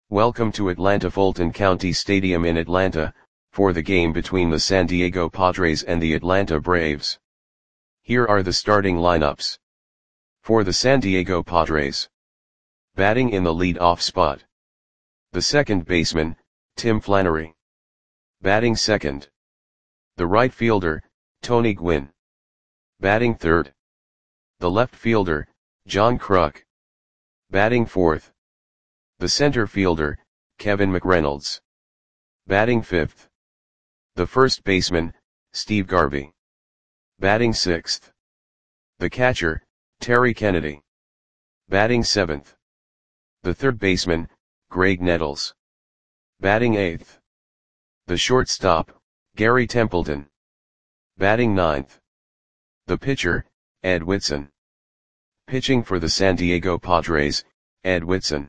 Welcome to Atlanta Fulton County Stadium in Atlanta, for the game between the San Diego Padres and the Atlanta Braves. Here are the starting lineups. For the San Diego Padres. Batting in the lead-off spot. The second baseman, Tim Flannery. Batting second. The right fielder, Tony Gwynn. Batting third. The left fielder, John Kruk. Batting fourth. The center fielder, Kevin McReynolds. Batting fifth. The first baseman, Steve Garvey. Batting sixth. The catcher, Terry Kennedy. Batting seventh. The third baseman, Graig Nettles. Batting eighth. The shortstop, Gary Templeton. Batting ninth. The pitcher, Ed Whitson. Pitching for the San Diego Padres, Ed Whitson.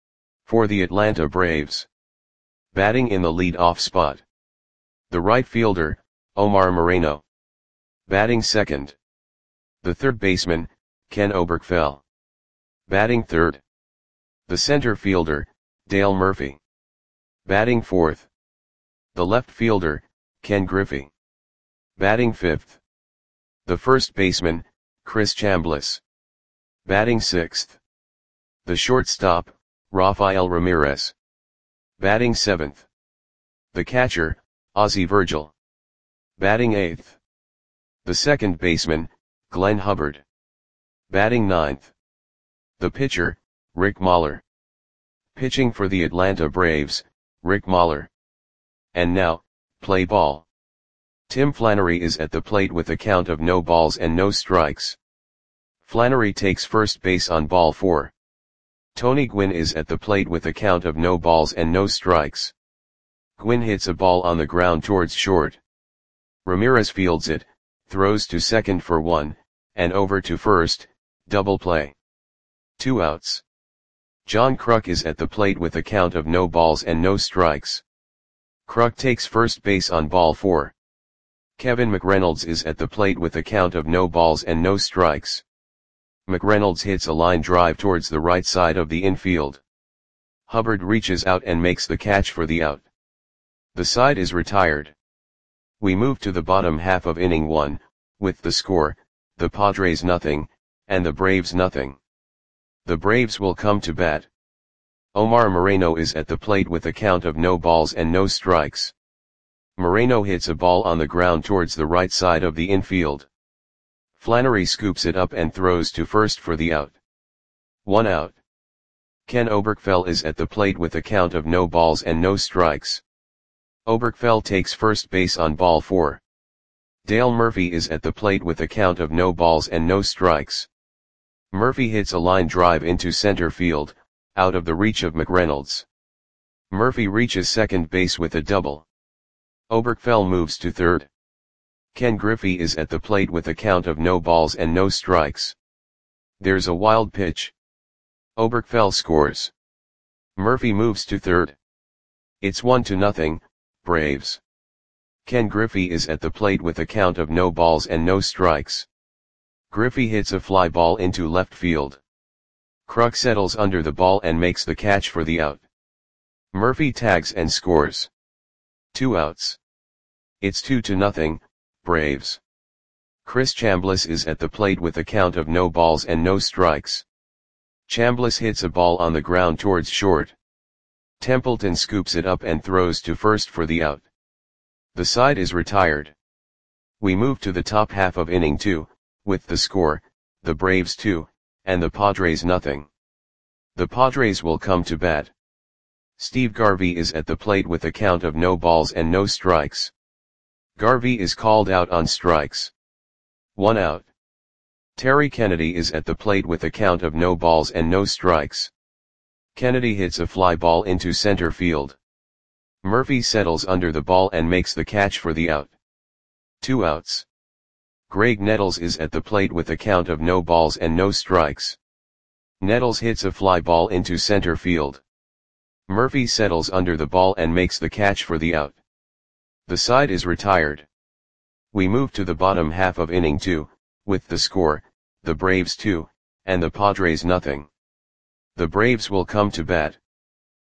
For the Atlanta Braves. Batting in the lead-off spot. The right fielder, Omar Moreno. Batting second. The third baseman, Ken Oberkfell. Batting third. The center fielder, Dale Murphy. Batting fourth. The left fielder, Ken Griffey. Batting fifth. The first baseman, Chris Chambliss. Batting sixth. The shortstop, Rafael Ramirez. Batting seventh. The catcher, Ozzie Virgil. Batting eighth. The second baseman, Glenn Hubbard. Batting ninth. The pitcher, Rick Mahler. Pitching for the Atlanta Braves, Rick Mahler. And now, play ball. Tim Flannery is at the plate with a count of no balls and no strikes. Flannery takes first base on ball 4. Tony Gwynn is at the plate with a count of no balls and no strikes. Gwynn hits a ball on the ground towards short. Ramirez fields it, throws to second for 1, and over to first, double play. 2 outs. John Kruk is at the plate with a count of no balls and no strikes. Kruk takes first base on ball 4. Kevin McReynolds is at the plate with a count of no balls and no strikes. McReynolds hits a line drive towards the right side of the infield. Hubbard reaches out and makes the catch for the out. The side is retired. We move to the bottom half of inning 1, with the score, the Padres nothing, and the Braves nothing. The Braves will come to bat. Omar Moreno is at the plate with a count of no balls and no strikes. Moreno hits a ball on the ground towards the right side of the infield. Flannery scoops it up and throws to first for the out. 1 out. Ken Oberkfell is at the plate with a count of no balls and no strikes. Oberkfell takes first base on ball 4. Dale Murphy is at the plate with a count of no balls and no strikes. Murphy hits a line drive into center field, out of the reach of McReynolds. Murphy reaches second base with a double. Oberkfell moves to third. Ken Griffey is at the plate with a count of no balls and no strikes. There's a wild pitch. Oberkfell scores. Murphy moves to third. It's 1-0, Braves. Ken Griffey is at the plate with a count of no balls and no strikes. Griffey hits a fly ball into left field. Kruk settles under the ball and makes the catch for the out. Murphy tags and scores. 2 outs. It's 2-0, Braves. Chris Chambliss is at the plate with a count of no balls and no strikes. Chambliss hits a ball on the ground towards short. Templeton scoops it up and throws to first for the out. The side is retired. We move to the top half of inning 2, with the score, the Braves 2, and the Padres nothing. The Padres will come to bat. Steve Garvey is at the plate with a count of no balls and no strikes. Garvey is called out on strikes. 1 out. Terry Kennedy is at the plate with a count of no balls and no strikes. Kennedy hits a fly ball into center field. Murphy settles under the ball and makes the catch for the out. 2 outs. Graig Nettles is at the plate with a count of no balls and no strikes. Nettles hits a fly ball into center field. Murphy settles under the ball and makes the catch for the out. The side is retired. We move to the bottom half of inning 2, with the score, the Braves 2, and the Padres nothing. The Braves will come to bat.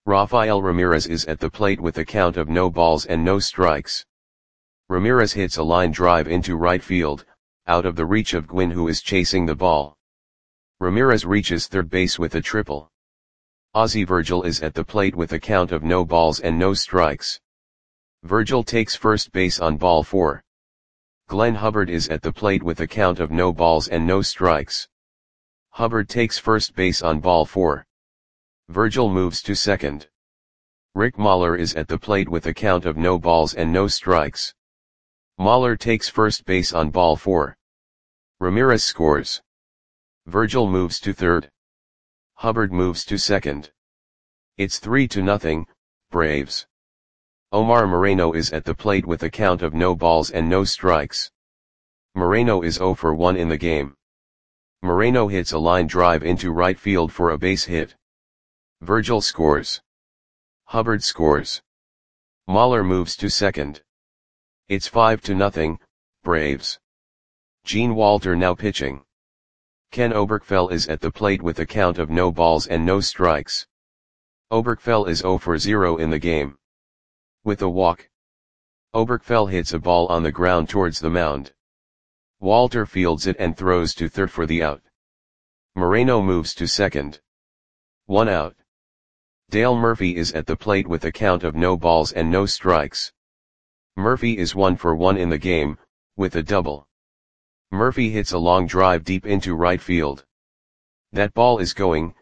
Rafael Ramirez is at the plate with a count of no balls and no strikes. Ramirez hits a line drive into right field, out of the reach of Gwynn, who is chasing the ball. Ramirez reaches third base with a triple. Ozzie Virgil is at the plate with a count of no balls and no strikes. Virgil takes first base on ball 4. Glenn Hubbard is at the plate with a count of no balls and no strikes. Hubbard takes first base on ball 4. Virgil moves to second. Rick Mahler is at the plate with a count of no balls and no strikes. Mahler takes first base on ball 4. Ramirez scores. Virgil moves to third. Hubbard moves to second. It's 3-0, Braves. Omar Moreno is at the plate with a count of no balls and no strikes. Moreno is 0 for 1 in the game. Moreno hits a line drive into right field for a base hit. Virgil scores. Hubbard scores. Mahler moves to second. It's 5-0, Braves. Gene Walter now pitching. Ken Oberkfell is at the plate with a count of no balls and no strikes. Oberkfell is 0 for 0 in the game. With a walk. Oberkfell hits a ball on the ground towards the mound. Walter fields it and throws to third for the out. Moreno moves to second. 1 out. Dale Murphy is at the plate with a count of no balls and no strikes. Murphy is 1 for 1 in the game, with a double. Murphy hits a long drive deep into right field. That ball is gone.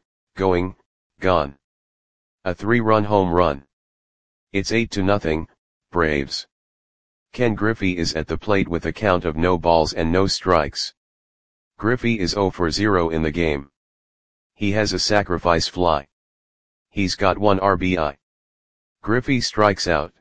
A 3-run home run. It's 8-0, Braves. Ken Griffey is at the plate with a count of no balls and no strikes. Griffey is 0 for 0 in the game. He has a sacrifice fly. He's got 1 RBI. Griffey strikes out.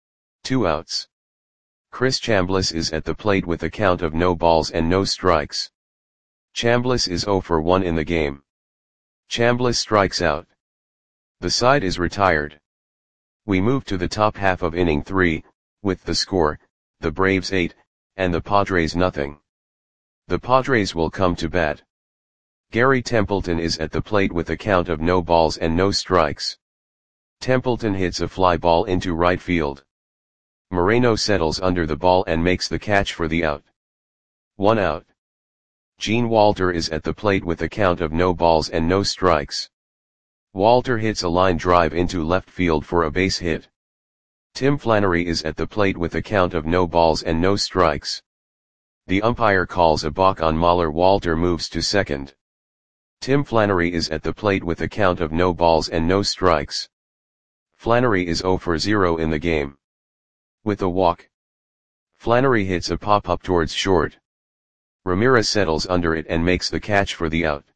2 outs. Chris Chambliss is at the plate with a count of no balls and no strikes. Chambliss is 0 for 1 in the game. Chambliss strikes out. The side is retired. We move to the top half of inning 3, with the score, the Braves 8, and the Padres nothing. The Padres will come to bat. Gary Templeton is at the plate with a count of no balls and no strikes. Templeton hits a fly ball into right field. Moreno settles under the ball and makes the catch for the out. 1 out. Gene Walter is at the plate with a count of no balls and no strikes. Walter hits a line drive into left field for a base hit. Tim Flannery is at the plate with a count of no balls and no strikes. The umpire calls a balk on Mahler. Walter moves to second. Tim Flannery is at the plate with a count of no balls and no strikes. Flannery is 0 for 0 in the game. With a walk. Flannery hits a pop-up towards short. Ramirez settles under it and makes the catch for the out.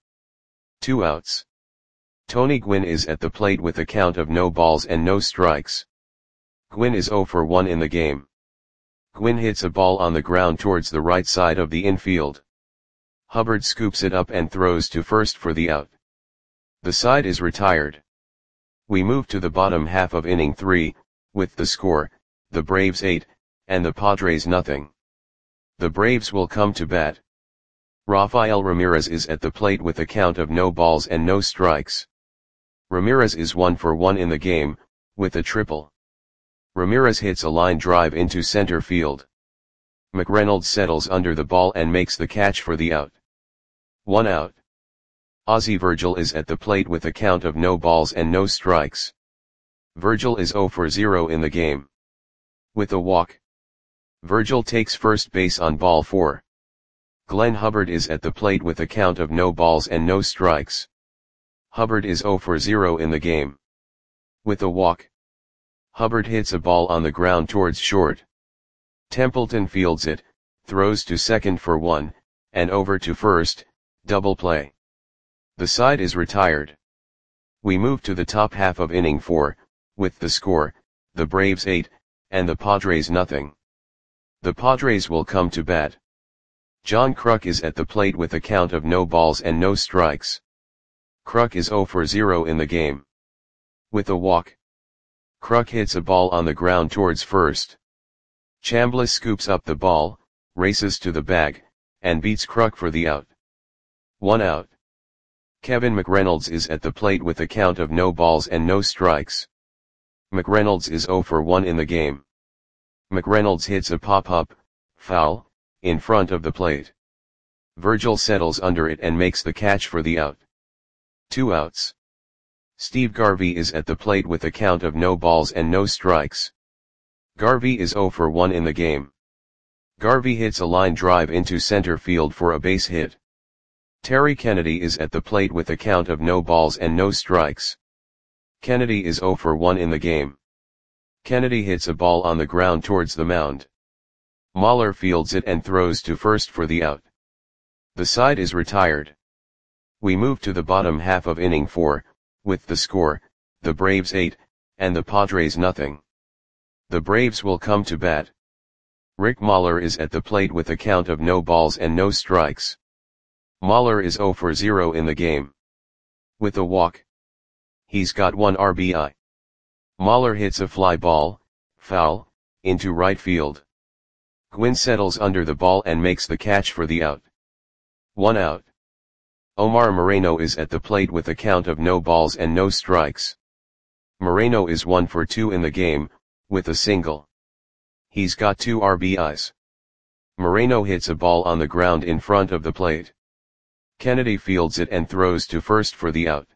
2 outs. Tony Gwynn is at the plate with a count of no balls and no strikes. Gwynn is 0 for 1 in the game. Gwynn hits a ball on the ground towards the right side of the infield. Hubbard scoops it up and throws to first for the out. The side is retired. We move to the bottom half of inning 3, with the score, the Braves 8, and the Padres nothing. The Braves will come to bat. Rafael Ramirez is at the plate with a count of no balls and no strikes. Ramirez is 1 for 1 in the game, with a triple. Ramirez hits a line drive into center field. McReynolds settles under the ball and makes the catch for the out. 1 out. Ozzie Virgil is at the plate with a count of no balls and no strikes. Virgil is 0 for 0 in the game. With a walk. Virgil takes first base on ball 4. Glenn Hubbard is at the plate with a count of no balls and no strikes. Hubbard is 0 for 0 in the game. With a walk. Hubbard hits a ball on the ground towards short. Templeton fields it, throws to second for 1, and over to first, double play. The side is retired. We move to the top half of inning 4, with the score, the Braves 8, and the Padres nothing. The Padres will come to bat. John Kruk is at the plate with a count of no balls and no strikes. Kruk is 0 for 0 in the game. With a walk. Kruk hits a ball on the ground towards first. Chambliss scoops up the ball, races to the bag, and beats Kruk for the out. 1 out. Kevin McReynolds is at the plate with a count of no balls and no strikes. McReynolds is 0 for 1 in the game. McReynolds hits a pop-up, foul, in front of the plate. Virgil settles under it and makes the catch for the out. 2 outs. Steve Garvey is at the plate with a count of no balls and no strikes. Garvey is 0 for 1 in the game. Garvey hits a line drive into center field for a base hit. Terry Kennedy is at the plate with a count of no balls and no strikes. Kennedy is 0 for 1 in the game. Kennedy hits a ball on the ground towards the mound. Mahler fields it and throws to first for the out. The side is retired. We move to the bottom half of inning 4, with the score, the Braves 8, and the Padres nothing. The Braves will come to bat. Rick Mahler is at the plate with a count of no balls and no strikes. Mahler is 0 for 0 in the game. With a walk. He's got 1 RBI. Mahler hits a fly ball, foul, into right field. Gwynn settles under the ball and makes the catch for the out. 1 out. Omar Moreno is at the plate with a count of no balls and no strikes. Moreno is 1 for 2 in the game, with a single. He's got 2 RBIs. Moreno hits a ball on the ground in front of the plate. Kennedy fields it and throws to first for the out.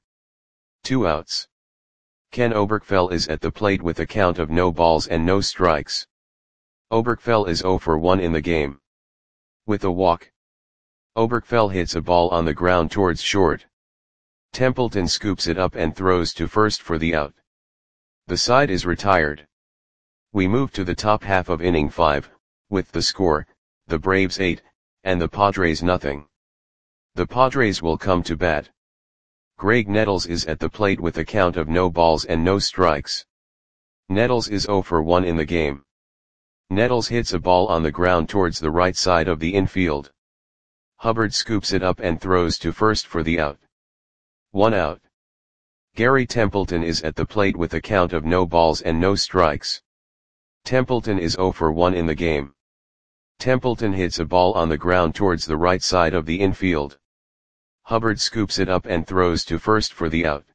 2 outs. Ken Oberkfell is at the plate with a count of no balls and no strikes. Oberkfell is 0 for 1 in the game. With a walk. Oberkfell hits a ball on the ground towards short. Templeton scoops it up and throws to first for the out. The side is retired. We move to the top half of inning 5, with the score, the Braves 8, and the Padres nothing. The Padres will come to bat. Greg Nettles is at the plate with a count of no balls and no strikes. Nettles is 0 for 1 in the game. Nettles hits a ball on the ground towards the right side of the infield. Hubbard scoops it up and throws to first for the out. 1 out. Gary Templeton is at the plate with a count of no balls and no strikes. Templeton is 0 for 1 in the game. Templeton hits a ball on the ground towards the right side of the infield. Hubbard scoops it up and throws to first for the out.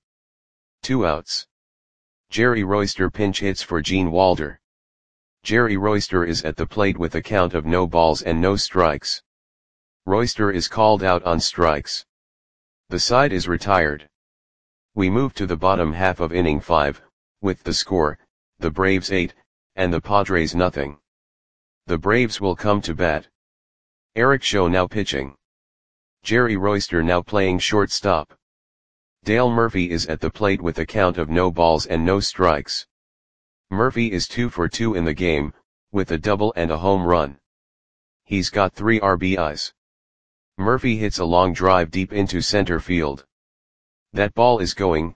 2 outs. Jerry Royster pinch hits for Gene Walder. Jerry Royster is at the plate with a count of no balls and no strikes. Royster is called out on strikes. The side is retired. We move to the bottom half of inning 5, with the score, the Braves 8, and the Padres nothing. The Braves will come to bat. Eric Show now pitching. Jerry Royster now playing shortstop. Dale Murphy is at the plate with a count of no balls and no strikes. Murphy is 2 for 2 in the game, with a double and a home run. He's got 3 RBIs. Murphy hits a long drive deep into center field. That ball is gone.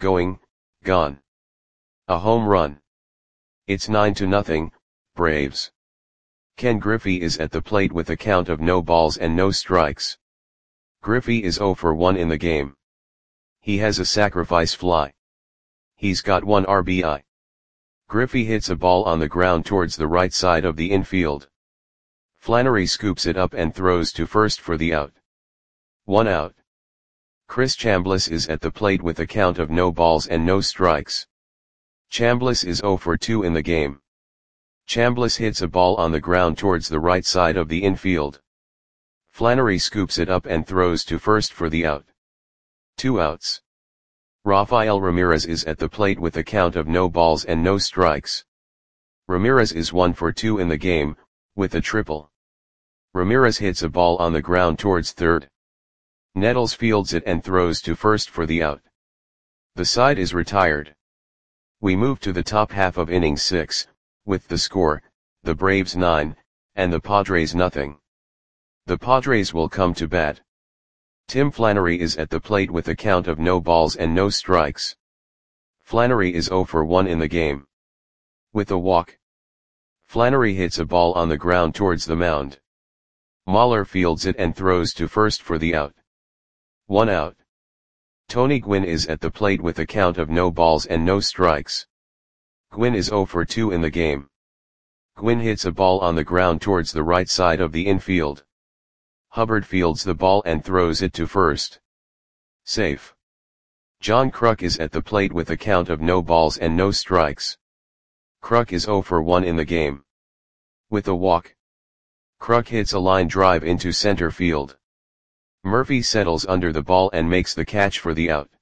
A home run. It's 9-0, Braves. Ken Griffey is at the plate with a count of no balls and no strikes. Griffey is 0 for 1 in the game. He has a sacrifice fly. He's got 1 RBI. Griffey hits a ball on the ground towards the right side of the infield. Flannery scoops it up and throws to first for the out. 1 out. Chris Chambliss is at the plate with a count of no balls and no strikes. Chambliss is 0 for 2 in the game. Chambliss hits a ball on the ground towards the right side of the infield. Flannery scoops it up and throws to first for the out. 2 outs. Rafael Ramirez is at the plate with a count of no balls and no strikes. Ramirez is 1 for 2 in the game, with a triple. Ramirez hits a ball on the ground towards third. Nettles fields it and throws to first for the out. The side is retired. We move to the top half of inning 6, with the score, the Braves 9, and the Padres nothing. The Padres will come to bat. Tim Flannery is at the plate with a count of no balls and no strikes. Flannery is 0 for 1 in the game. With a walk. Flannery hits a ball on the ground towards the mound. Mahler fields it and throws to first for the out. 1 out. Tony Gwynn is at the plate with a count of no balls and no strikes. Gwynn is 0 for 2 in the game. Gwynn hits a ball on the ground towards the right side of the infield. Hubbard fields the ball and throws it to first. Safe. John Kruk is at the plate with a count of no balls and no strikes. Kruk is 0 for 1 in the game. With a walk. Kruk hits a line drive into center field. Murphy settles under the ball and makes the catch for the out.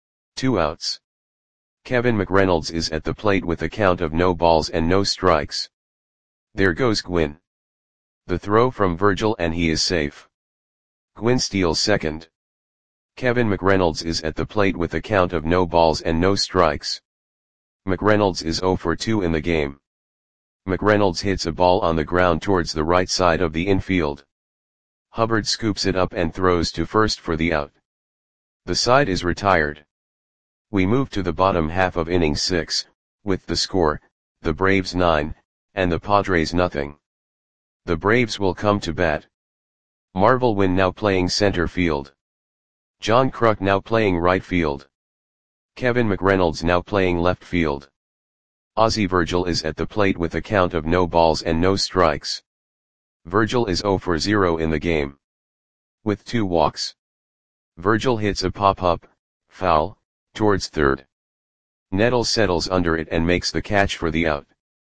2 outs. Kevin McReynolds is at the plate with a count of no balls and no strikes. There goes Gwynn. The throw from Virgil and he is safe. Gwynn steals second. Kevin McReynolds is at the plate with a count of no balls and no strikes. McReynolds is 0 for 2 in the game. McReynolds hits a ball on the ground towards the right side of the infield. Hubbard scoops it up and throws to first for the out. The side is retired. We move to the bottom half of inning 6, with the score, the Braves 9, and the Padres nothing. The Braves will come to bat. Marvel Wynn now playing center field. John Kruk now playing right field. Kevin McReynolds now playing left field. Ozzie Virgil is at the plate with a count of no balls and no strikes. Virgil is 0 for 0 in the game. With 2 walks. Virgil hits a pop-up, foul, towards third. Nettles settles under it and makes the catch for the out.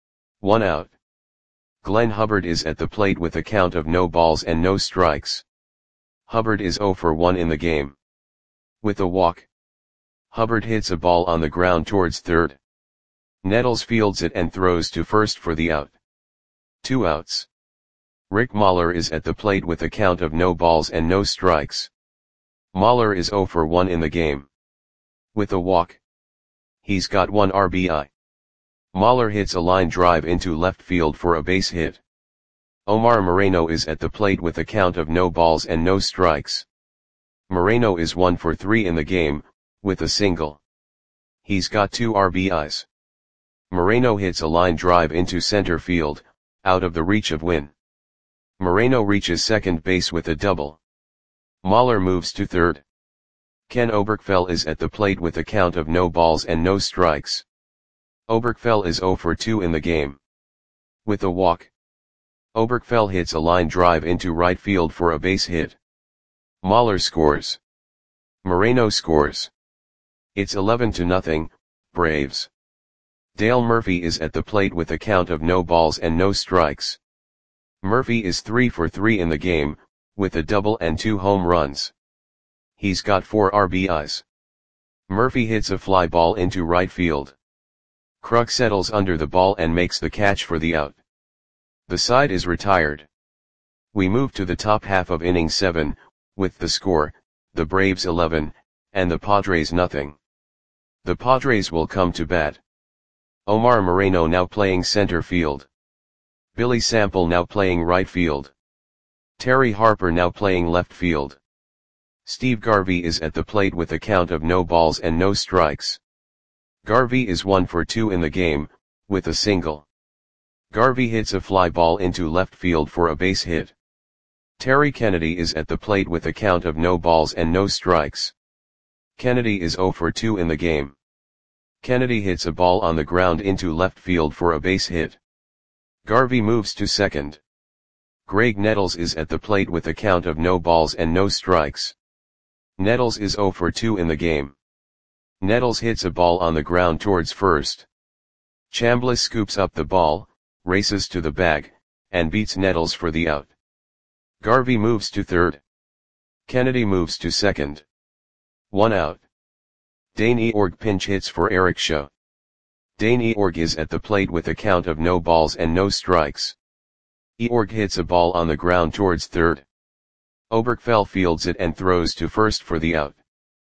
1 out. Glenn Hubbard is at the plate with a count of no balls and no strikes. Hubbard is 0 for 1 in the game. With a walk. Hubbard hits a ball on the ground towards third. Nettles fields it and throws to first for the out. 2 outs. Rick Mahler is at the plate with a count of no balls and no strikes. Mahler is 0 for 1 in the game. With a walk. He's got 1 RBI. Mahler hits a line drive into left field for a base hit. Omar Moreno is at the plate with a count of no balls and no strikes. Moreno is 1 for 3 in the game, with a single. He's got 2 RBIs. Moreno hits a line drive into center field, out of the reach of Wynn. Moreno reaches second base with a double. Mahler moves to third. Ken Oberkfell is at the plate with a count of no balls and no strikes. Oberkfell is 0 for 2 in the game. With a walk. Oberkfell hits a line drive into right field for a base hit. Mahler scores. Moreno scores. It's 11-0, Braves. Dale Murphy is at the plate with a count of no balls and no strikes. Murphy is 3 for 3 in the game, with a double and 2 home runs. He's got 4 RBIs. Murphy hits a fly ball into right field. Kruk settles under the ball and makes the catch for the out. The side is retired. We move to the top half of inning 7, with the score, the Braves 11, and the Padres nothing. The Padres will come to bat. Omar Moreno now playing center field. Billy Sample now playing right field. Terry Harper now playing left field. Steve Garvey is at the plate with a count of no balls and no strikes. Garvey is 1 for 2 in the game, with a single. Garvey hits a fly ball into left field for a base hit. Terry Kennedy is at the plate with a count of no balls and no strikes. Kennedy is 0 for 2 in the game. Kennedy hits a ball on the ground into left field for a base hit. Garvey moves to second. Greg Nettles is at the plate with a count of no balls and no strikes. Nettles is 0 for 2 in the game. Nettles hits a ball on the ground towards first. Chambliss scoops up the ball, races to the bag, and beats Nettles for the out. Garvey moves to third. Kennedy moves to second. 1 out. Dane Eorg pinch hits for Eric Shaw. Dane Eorg is at the plate with a count of no balls and no strikes. Eorg hits a ball on the ground towards third. Oberkfell fields it and throws to first for the out.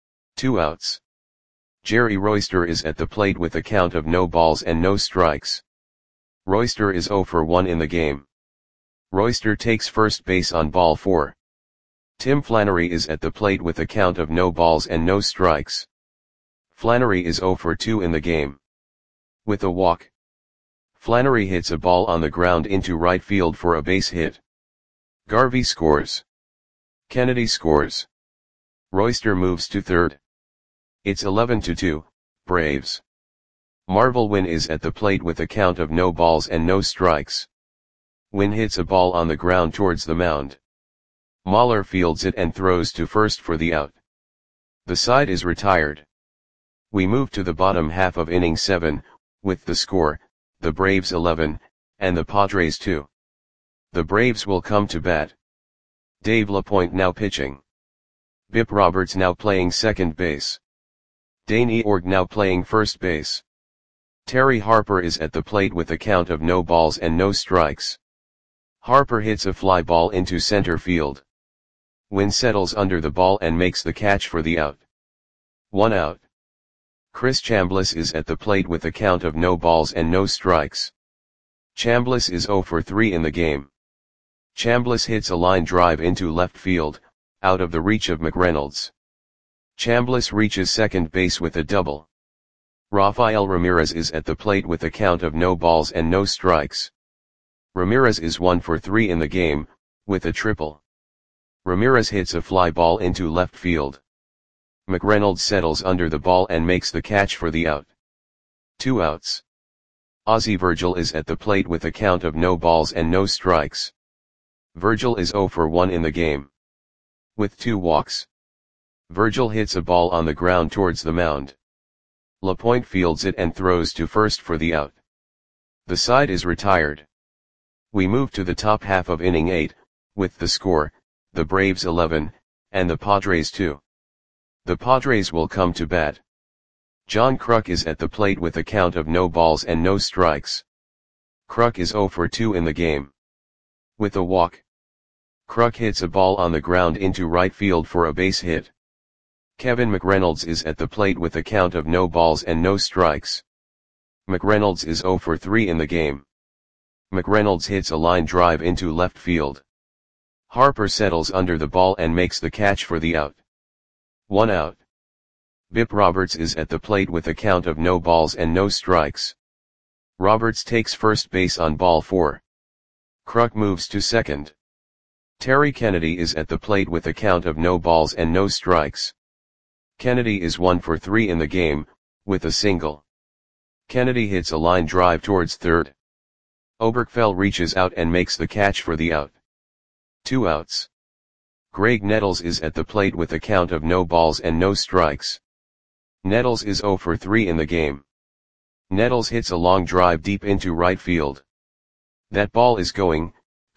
2 outs. Jerry Royster is at the plate with a count of no balls and no strikes. Royster is 0 for 1 in the game. Royster takes first base on ball 4. Tim Flannery is at the plate with a count of no balls and no strikes. Flannery is 0 for 2 in the game. With a walk. Flannery hits a ball on the ground into right field for a base hit. Garvey scores. Kennedy scores. Royster moves to third. It's 11-2, Braves. Marvel Wynn is at the plate with a count of no balls and no strikes. Wynn hits a ball on the ground towards the mound. Mahler fields it and throws to first for the out. The side is retired. We move to the bottom half of inning 7, with the score, the Braves 11, and the Padres 2. The Braves will come to bat. Dave LaPointe now pitching. Bip Roberts now playing second base. Dane Eorg now playing first base. Terry Harper is at the plate with a count of no balls and no strikes. Harper hits a fly ball into center field. Wynn settles under the ball and makes the catch for the out. 1 out. Chris Chambliss is at the plate with a count of no balls and no strikes. Chambliss is 0 for 3 in the game. Chambliss hits a line drive into left field, out of the reach of McReynolds. Chambliss reaches second base with a double. Rafael Ramirez is at the plate with a count of no balls and no strikes. Ramirez is 1 for 3 in the game, with a triple. Ramirez hits a fly ball into left field. McReynolds settles under the ball and makes the catch for the out. 2 outs. Ozzie Virgil is at the plate with a count of no balls and no strikes. Virgil is 0 for 1 in the game. With 2 walks. Virgil hits a ball on the ground towards the mound. LaPointe fields it and throws to first for the out. The side is retired. We move to the top half of inning 8, with the score, the Braves 11, and the Padres 2. The Padres will come to bat. John Kruk is at the plate with a count of no balls and no strikes. Kruk is 0 for 2 in the game. With a walk. Kruk hits a ball on the ground into right field for a base hit. Kevin McReynolds is at the plate with a count of no balls and no strikes. McReynolds is 0 for 3 in the game. McReynolds hits a line drive into left field. Harper settles under the ball and makes the catch for the out. 1 out. Bip Roberts is at the plate with a count of no balls and no strikes. Roberts takes first base on ball 4. Kruk moves to second. Terry Kennedy is at the plate with a count of no balls and no strikes. Kennedy is 1 for 3 in the game, with a single. Kennedy hits a line drive towards third. Oberkfell reaches out and makes the catch for the out. 2 outs. Greg Nettles is at the plate with a count of no balls and no strikes. Nettles is 0 for 3 in the game. Nettles hits a long drive deep into right field. That ball is gone.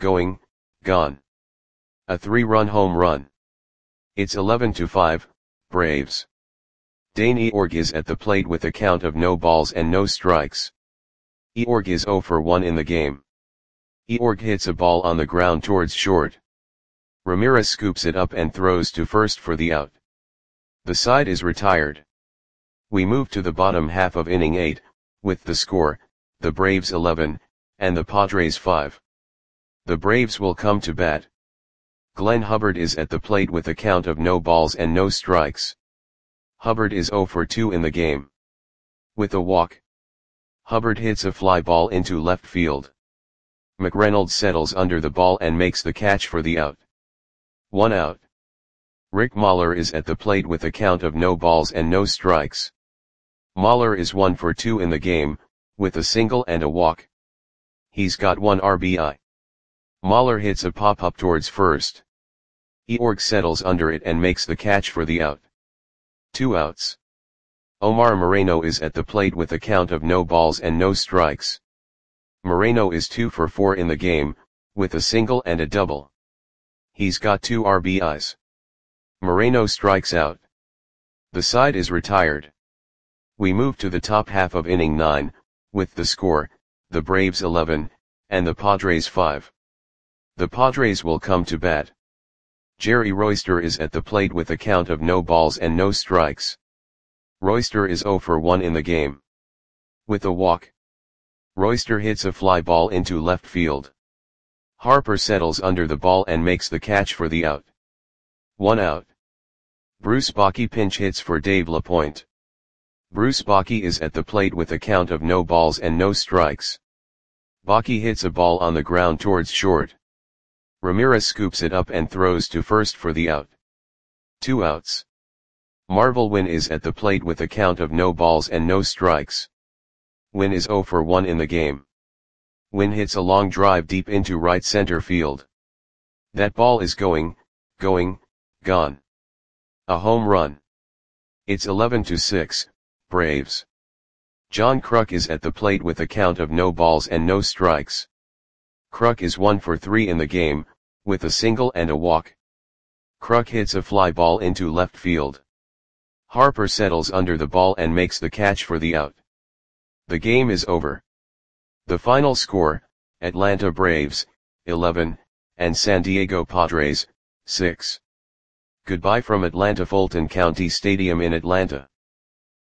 A 3-run home run. It's 11-5, Braves. Dane Eorg is at the plate with a count of no balls and no strikes. Eorg is 0 for 1 in the game. Eorg hits a ball on the ground towards short. Ramirez scoops it up and throws to first for the out. The side is retired. We move to the bottom half of inning 8, with the score, the Braves 11, and the Padres 5. The Braves will come to bat. Glenn Hubbard is at the plate with a count of no balls and no strikes. Hubbard is 0 for 2 in the game. With a walk. Hubbard hits a fly ball into left field. McReynolds settles under the ball and makes the catch for the out. 1 out. Rick Mahler is at the plate with a count of no balls and no strikes. Mahler is 1 for 2 in the game, with a single and a walk. He's got 1 RBI. Mahler hits a pop-up towards first. Eorg settles under it and makes the catch for the out. 2 outs. Omar Moreno is at the plate with a count of no balls and no strikes. Moreno is 2 for 4 in the game, with a single and a double. He's got 2 RBIs. Moreno strikes out. The side is retired. We move to the top half of inning 9, with the score, the Braves 11, and the Padres 5. The Padres will come to bat. Jerry Royster is at the plate with a count of no balls and no strikes. Royster is 0 for 1 in the game. With a walk. Royster hits a fly ball into left field. Harper settles under the ball and makes the catch for the out. 1 out. Bruce Bochy pinch hits for Dave LaPointe. Bruce Bochy is at the plate with a count of no balls and no strikes. Bochy hits a ball on the ground towards short. Ramirez scoops it up and throws to first for the out. 2 outs. Marvel Wynn is at the plate with a count of no balls and no strikes. Wynn is 0 for 1 in the game. Wynn hits a long drive deep into right center field. That ball is gone. A home run. It's 11-6, Braves. John Kruk is at the plate with a count of no balls and no strikes. Kruk is 1 for 3 in the game, with a single and a walk. Kruk hits a fly ball into left field. Harper settles under the ball and makes the catch for the out. The game is over. The final score, Atlanta Braves, 11, and San Diego Padres, 6. Goodbye from Atlanta Fulton County Stadium in Atlanta.